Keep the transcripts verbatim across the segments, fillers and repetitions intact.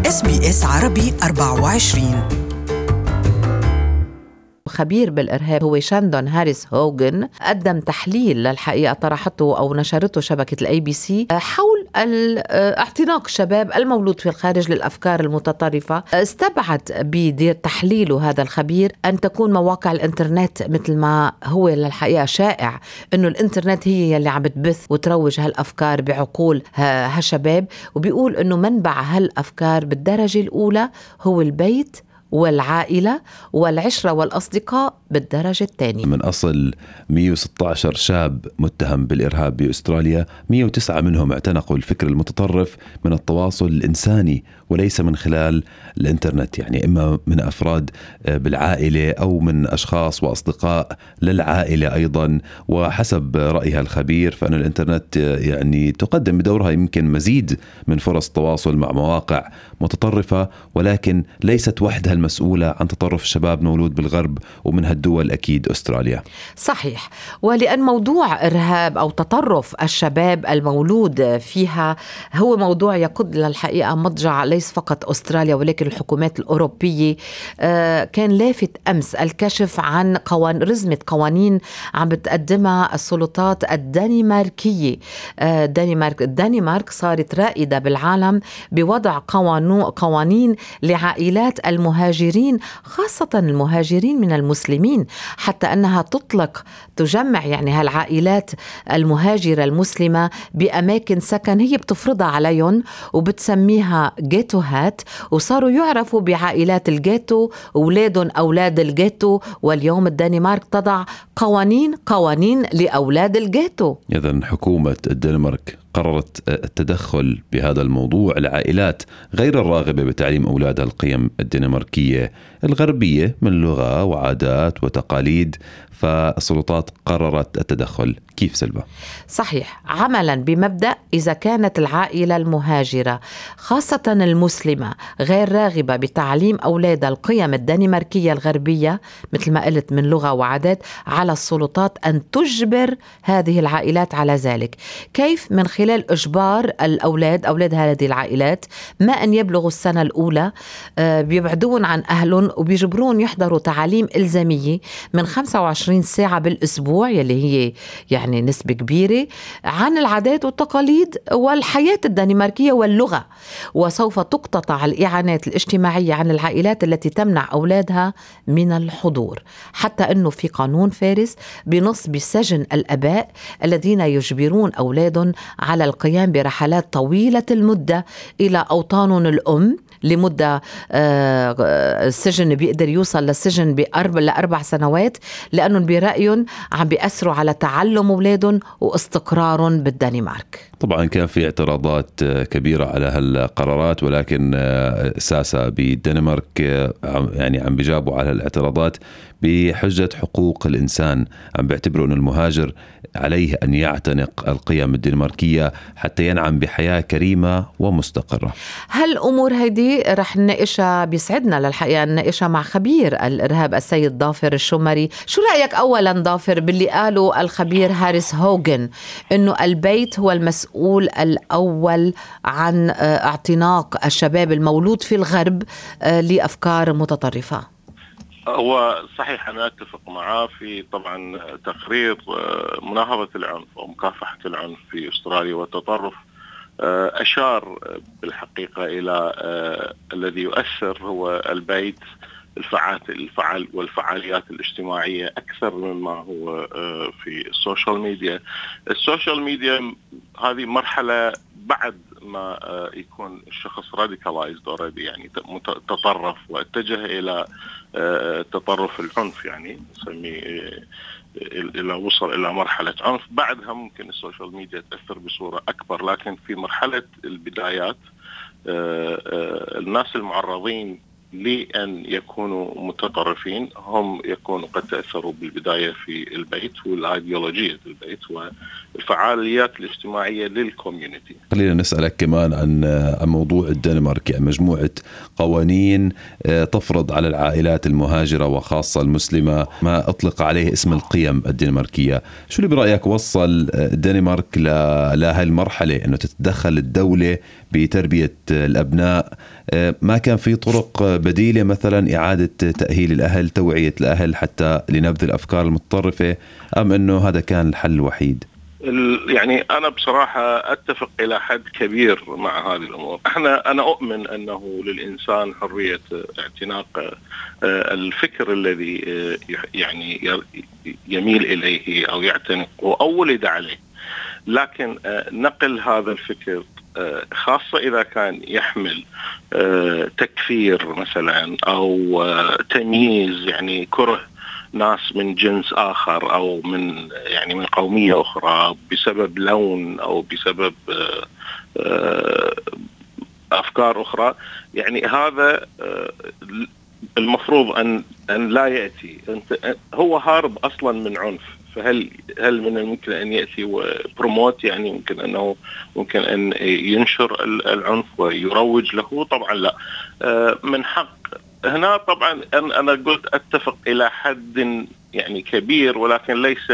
إس بي إس عربي أربعة وعشرين. خبير بالإرهاب هو شاندون هاريس هوغن قدم تحليل للحقيقة طرحته أو نشرته شبكة الأي بي سي حول اعتناق الشباب المولود في الخارج للأفكار المتطرفة. استبعد بتحليله هذا الخبير أن تكون مواقع الإنترنت مثل ما هو للحقيقة شائع أنه الإنترنت هي اللي عم بتبث وتروج هالأفكار بعقول هالشباب، وبيقول أنه منبع هالأفكار بالدرجة الأولى هو البيت والعائلة والعشرة والأصدقاء بالدرجة الثانية. من أصل مئة وستة عشر شاب متهم بالإرهاب بأستراليا، مئة وتسعة منهم اعتنقوا الفكر المتطرف من التواصل الإنساني وليس من خلال الإنترنت، يعني إما من أفراد بالعائلة أو من أشخاص وأصدقاء للعائلة أيضا. وحسب رأيها الخبير فإن الإنترنت يعني تقدم بدورها يمكن مزيد من فرص التواصل مع مواقع متطرفة، ولكن ليست وحدها المسؤولة عن تطرف الشباب مولود بالغرب، ومن هالدول أكيد أستراليا. صحيح، ولأن موضوع إرهاب أو تطرف الشباب المولود فيها هو موضوع يقود للحقيقة مضجع ليس فقط أستراليا ولكن الحكومات الأوروبية. آه كان لافت أمس الكشف عن قوان رزمة قوانين عم بتقدمها السلطات الدنماركية. آه دنمارك الدنمارك صارت رائدة بالعالم بوضع قوانو قوانين لعائلات المهاجرين، خاصة المهاجرين من المسلمين، حتى أنها تطلق تجمع يعني هالعائلات المهاجرة المسلمة بأماكن سكن هي بتفرضها عليهم وبتسميها جيتوهات، وصاروا يعرفوا بعائلات الجيتو، أولادهم أولاد الجيتو. واليوم الدنمارك تضع قوانين قوانين لأولاد الجيتو. إذن حكومة الدنمارك قررت التدخل بهذا الموضوع. العائلات غير الراغبة بتعليم أولادها القيم الدنماركية الغربية من لغة وعادات وتقاليد، فالسلطات قررت التدخل. كيف سلبة؟ صحيح، عملا بمبدأ إذا كانت العائلة المهاجرة خاصة المسلمة غير راغبة بتعليم أولادها القيم الدنماركية الغربية مثل ما قلت من لغة وعادات، على السلطات أن تجبر هذه العائلات على ذلك. كيف؟ من خلال إجبار الأولاد أولاد هذه العائلات ما أن يبلغوا السنة الأولى آه بيبعدون عن أهلهم وبيجبرون يحضروا تعاليم إلزامية من خمسة وعشرين ساعة بالأسبوع، يلي هي يعني نسبة كبيرة عن العادات والتقاليد والحياة الدنماركية واللغة. وسوف تقتطع الإعانات الاجتماعية عن العائلات التي تمنع أولادها من الحضور، حتى أنه في قانون فارس بنص بسجن الآباء الذين يجبرون أولادهم على القيام برحلات طويلة المدة إلى أوطانهم الأم لمدة السجن بيقدر يوصل للسجن بأربع لأربع سنوات، لأنهم برأيهم عم بيأثروا على تعلم أولادهم واستقرارهم بالدنمارك. طبعا كان في اعتراضات كبيرة على هالقرارات، ولكن ساسا بالدنمارك يعني عم بيجابوا على الاعتراضات بحجة حقوق الإنسان. عم بيعتبروا أن المهاجر عليه أن يعتنق القيم الدنماركية حتى ينعم بحياة كريمة ومستقرة. هالأمور هيدي رح نناقشها، بيسعدنا للحقيقة نناقشها مع خبير الإرهاب السيد ضافر الشمري. شو رأيك أولا ضافر باللي قاله الخبير هاريس هوغن إنه البيت هو المسؤول الأول عن اعتناق الشباب المولود في الغرب لأفكار متطرفة؟ هو صحيح، أنا أتفق معاه في طبعا تقرير مناهضة العنف ومكافحة العنف في أستراليا والتطرف. أشار بالحقيقة إلى الذي يؤثر هو البيت الفعال والفعاليات الاجتماعية أكثر مما هو في السوشيال ميديا. السوشيال ميديا هذه مرحلة بعد ما يكون الشخص radicalized already، يعني تطرف واتجه إلى تطرف العنف، يعني نسميه إلى وصل إلى مرحلة عنف. بعدها ممكن السوشيال ميديا تأثر بصورة أكبر، لكن في مرحلة البدايات الناس المعرضين لأن يكونوا متطرفين هم يكونوا قد تأثروا بالبداية في البيت والأيديولوجية البيت والفعاليات الاجتماعية للكوميونيتي. خلينا نسألك كمان عن عن موضوع الدنمارك، يعني مجموعة قوانين تفرض على العائلات المهاجرة وخاصة المسلمة ما أطلق عليه اسم القيم الدنماركية. شو اللي برأيك وصل الدنمارك لهالمرحلة أنه تتدخل الدولة بتربية الأبناء، ما كان في طرق بديلة مثلا إعادة تأهيل الأهل، توعية الأهل حتى لنبذ الأفكار المتطرفة، أم أنه هذا كان الحل الوحيد؟ يعني أنا بصراحة أتفق إلى حد كبير مع هذه الأمور. احنا أنا أؤمن أنه للإنسان حرية اعتناق الفكر الذي يعني يميل إليه أو يعتنقه أو ولد عليه، لكن نقل هذا الفكر خاصة إذا كان يحمل تكفير مثلا أو تمييز، يعني كره ناس من جنس آخر أو من يعني من قومية أخرى بسبب لون أو بسبب أفكار أخرى، يعني هذا المفروض أن أن لا يأتي. هو هارب أصلا من عنف، فهل هل من الممكن أن يأتي وبروموت، يعني ممكن أنه ممكن أن ينشر العنف ويروج له؟ طبعا لا. من حق هنا طبعا أنا قلت أتفق إلى حد يعني كبير، ولكن ليس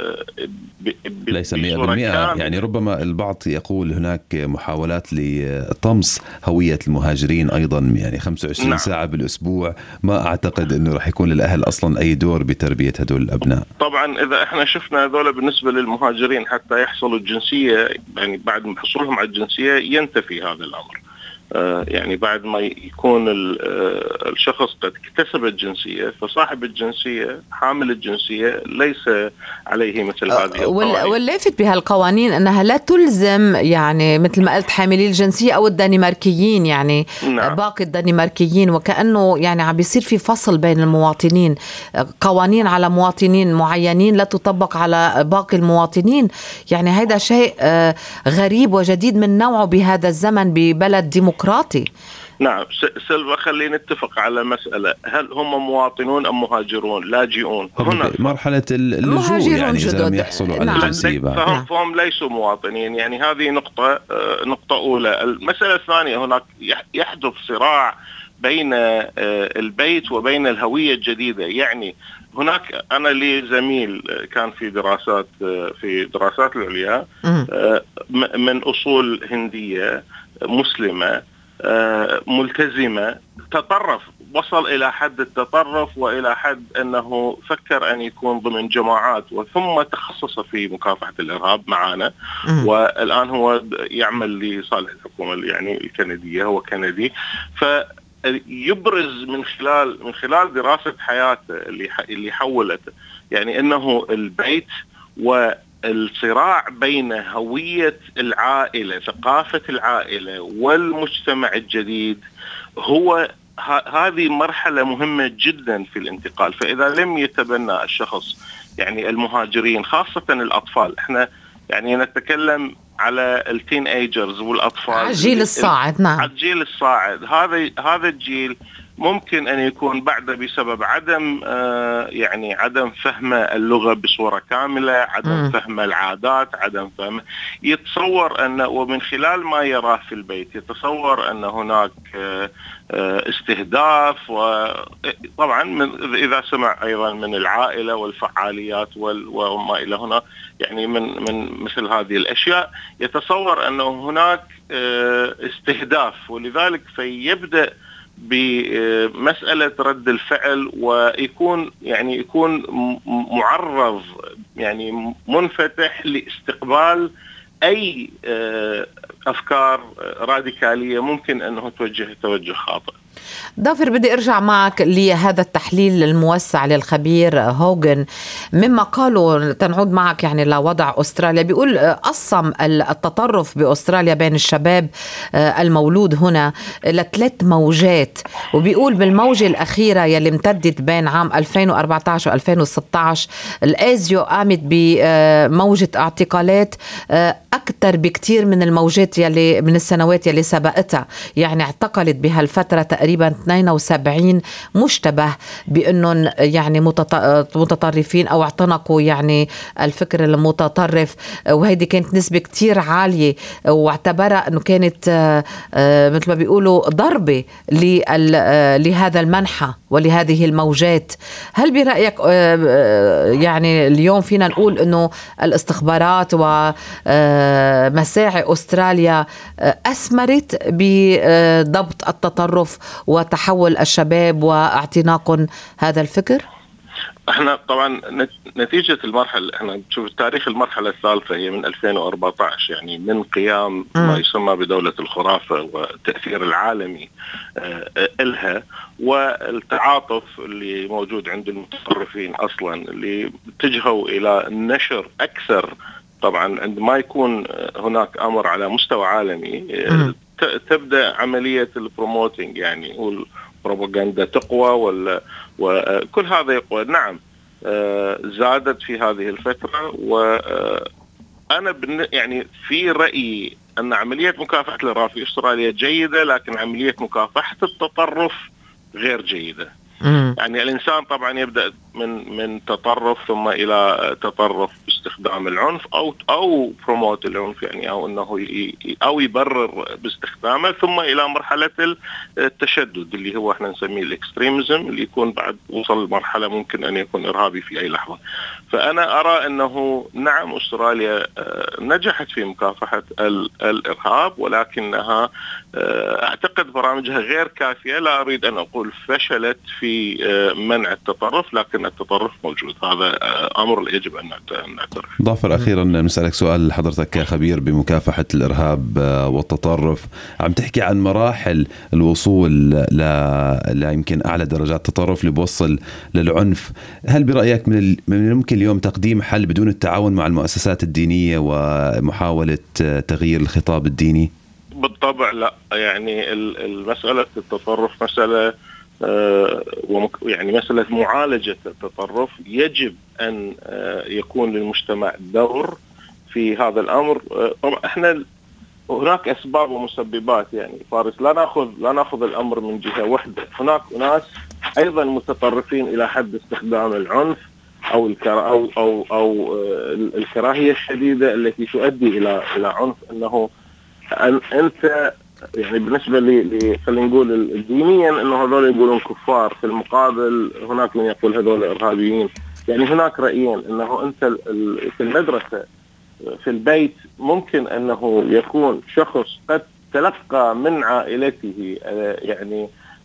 ب... ليس مئة بالمئة. يعني ربما البعض يقول هناك محاولات لطمس هوية المهاجرين أيضا، يعني خمسة وعشرين نعم. ساعة بالأسبوع. ما أعتقد أنه رح يكون للأهل أصلا أي دور بتربية هدول الأبناء. طبعا إذا إحنا شفنا هذول بالنسبة للمهاجرين حتى يحصلوا الجنسية، يعني بعد حصولهم على الجنسية ينتفي هذا الأمر. يعني بعد ما يكون الشخص قد اكتسب الجنسية، فصاحب الجنسية حامل الجنسية ليس عليه مثل هذه القوانين. واللافت بهالقوانين أنها لا تلزم يعني مثل ما قلت حاملي الجنسية أو الدنماركيين، يعني نعم. باقي الدنماركيين، وكأنه يعني عم بيصير في فصل بين المواطنين، قوانين على مواطنين معينين لا تطبق على باقي المواطنين. يعني هذا شيء غريب وجديد من نوعه بهذا الزمن ببلد ديمقراطي. نعم سلوى، خلينا نتفق على مسألة، هل هم مواطنون أم مهاجرون لاجئون؟ هنا مرحلة اللجوء، يعني إذا لم يحصلوا على الجنسية فهم, فهم ليسوا مواطنين. يعني هذه نقطة نقطة أولى. المسألة الثانية، هناك يحدث صراع بين البيت وبين الهوية الجديدة. يعني هناك أنا لي زميل كان في دراسات في دراسات العليا من أصول هندية مسلمة ملتزمة، تطرف، وصل إلى حد التطرف وإلى حد أنه فكر أن يكون ضمن جماعات، وثم تخصص في مكافحة الإرهاب معنا، والآن هو يعمل لصالح الحكومة يعني الكندية، هو كندي. فيبرز من خلال من خلال دراسة حياته اللي اللي حولته، يعني أنه البيت و الصراع بين هوية العائلة، ثقافة العائلة والمجتمع الجديد، هو هذه مرحلة مهمة جدا في الانتقال. فإذا لم يتبنى الشخص يعني المهاجرين، خاصة الأطفال، احنا يعني نتكلم على التين ايجرز والأطفال، الجيل الصاعد. نعم، الجيل الصاعد. هذا هذا الجيل ممكن أن يكون بعد بسبب عدم آه يعني عدم فهم اللغة بصورة كاملة، عدم م. فهم العادات، عدم فهم، يتصور أن ومن خلال ما يراه في البيت يتصور أن هناك آه آه استهداف. وطبعا من إذا سمع أيضا من العائلة والفعاليات وما إلى هنا، يعني من من مثل هذه الأشياء، يتصور أنه هناك آه استهداف، ولذلك فيبدأ بمسألة رد الفعل، ويكون يعني يكون معرض، يعني منفتح لاستقبال أي أفكار راديكالية ممكن أنه توجه توجه خاطئ. ضافر، بدي أرجع معك لهذا التحليل الموسع للخبير هوغن، مما قالوا تنعود معك يعني لوضع أستراليا. بيقول قسم التطرف بأستراليا بين الشباب المولود هنا لثلاث موجات، وبيقول بالموجة الأخيرة يلي امتدت بين عام ألفين وأربعة عشر و ألفين وستة عشر الآزيو قامت بموجة اعتقالات أكثر بكتير من الموجات يلي من السنوات يلي سبقتها. يعني اعتقلت بهالفترة تقريبا اثنين وسبعين مشتبه بأنهم يعني متطرفين أو اعتنقوا يعني الفكر المتطرف، وهيدي كانت نسبة كتير عالية، واعتبرها أنه كانت مثل ما بيقولوا ضربة لهذا المنحى ولهذه الموجات. هل برأيك يعني اليوم فينا نقول أنه الاستخبارات ومساعي أستراليا أثمرت بضبط التطرف وتحول الشباب واعتناق هذا الفكر؟ احنا طبعا نتيجة المرحلة، احنا نشوف تاريخ المرحلة الثالثة هي من ألفين وأربعة عشر، يعني من قيام ما يسمى بدولة الخرافة والتأثير العالمي إلها والتعاطف اللي موجود عند المتطرفين أصلا اللي اتجهوا إلى النشر أكثر. طبعا عندما يكون هناك أمر على مستوى عالمي تبدأ عملية البروموتينج، يعني والبروباغندا تقوى ولا وكل هذا يقوى. نعم زادت في هذه الفترة، وأنا يعني في رأيي أن عملية مكافحة الإرهاب في أستراليا جيدة، لكن عملية مكافحة التطرف غير جيدة. مم. يعني الإنسان طبعا يبدأ من من تطرف ثم إلى تطرف باستخدام العنف أو أو بروموت العنف، يعني أو أنه أو يبرر باستخدامه، ثم إلى مرحلة التشدد اللي هو احنا نسميه الإكستريمزم، اللي يكون بعد وصل لمرحلة ممكن أن يكون إرهابي في أي لحظة. فأنا أرى أنه نعم أستراليا نجحت في مكافحة الإرهاب، ولكنها أعتقد برامجها غير كافية. لا أريد أن أقول فشلت في منع التطرف، لكن التطرف موجود. هذا أمر يجب أن نعترف. ضافر أخيرا نسألك سؤال حضرتك كخبير بمكافحة الإرهاب والتطرف. عم تحكي عن مراحل الوصول ل يمكن أعلى درجات التطرف اللي بوصل للعنف. هل برأيك من الممكن اليوم تقديم حل بدون التعاون مع المؤسسات الدينية ومحاولة تغيير الخطاب الديني؟ بالطبع لا. يعني المسألة التطرف مسألة آه يعني مسألة معالجة التطرف يجب أن آه يكون للمجتمع دور في هذا الأمر. آه طبعا احنا هناك أسباب ومسببات، يعني فارس لا نأخذ لا نأخذ الأمر من جهة واحدة. هناك ناس أيضا متطرفين إلى حد استخدام العنف أو الكرا أو أو أو الكراهية الشديدة التي تؤدي إلى إلى عنف. أنه أن أنت يعني بالنسبة لي خلينا نقول الدينيا أنه هذول يقولون كفار، في المقابل هناك من يقول هذول إرهابيين. يعني هناك رأيين، أنه أنت في المدرسة في البيت ممكن أنه يكون شخص قد تلقى من عائلته يعني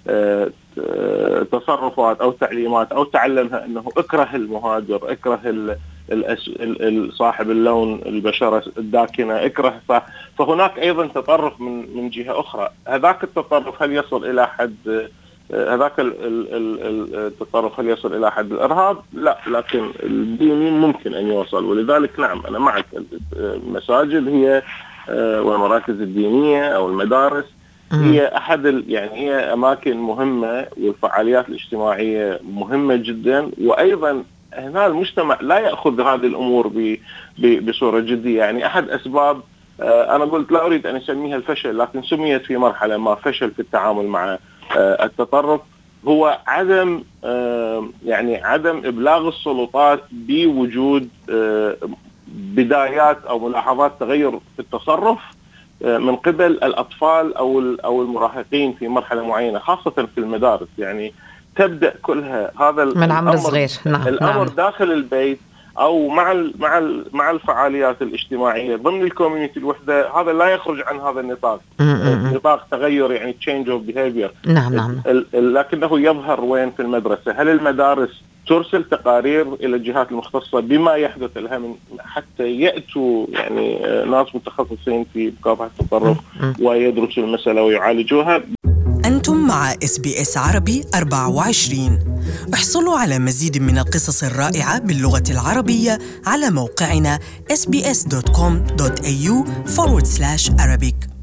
تصرفات أو تعليمات أو تعلمها أنه اكره المهاجر، اكره صاحب اللون البشرة الداكنة، اكره. فهناك أيضا تطرف من من جهة أخرى. هذاك التطرف هل يصل إلى حد هذاك التطرف هل يصل إلى حد الإرهاب؟ لا، لكن الديني ممكن أن يوصل. ولذلك نعم أنا معك، المساجد هي والمراكز الدينية أو المدارس هي أحد يعني هي أماكن مهمة، والفعاليات الاجتماعية مهمة جدا. وأيضا هنا المجتمع لا يأخذ هذه الأمور بصورة جدية. يعني أحد أسباب أنا قلت لا أريد أن أسميها الفشل، لكن سميت في مرحلة ما فشل في التعامل مع التطرف، هو عدم يعني عدم إبلاغ السلطات بوجود بدايات أو ملاحظات تغير في التصرف من قبل الأطفال أو أو المراهقين في مرحلة معينة، خاصة في المدارس. يعني تبدأ كلها هذا من عمر صغير. نعم. الأمر نعم. داخل البيت أو مع ال مع ال مع الفعاليات الاجتماعية ضمن الكوميونيتي الوحدة. هذا لا يخرج عن هذا النطاق، نطاق تغير يعني change of behavior. نعم نعم. لكنه يظهر وين؟ في المدرسة. هل المدارس ترسل تقارير إلى الجهات المختصة بما يحدث لها من حتى يأتوا يعني ناس متخصصين في مكافحة التطرف ويدرسوا المسألة ويعالجوها؟ أنتم مع إس بي إس عربي أربعة وعشرين. احصلوا على مزيد من القصص الرائعة باللغة العربية على موقعنا إس بي إس دوت كوم دوت إيه يو forward slash Arabic.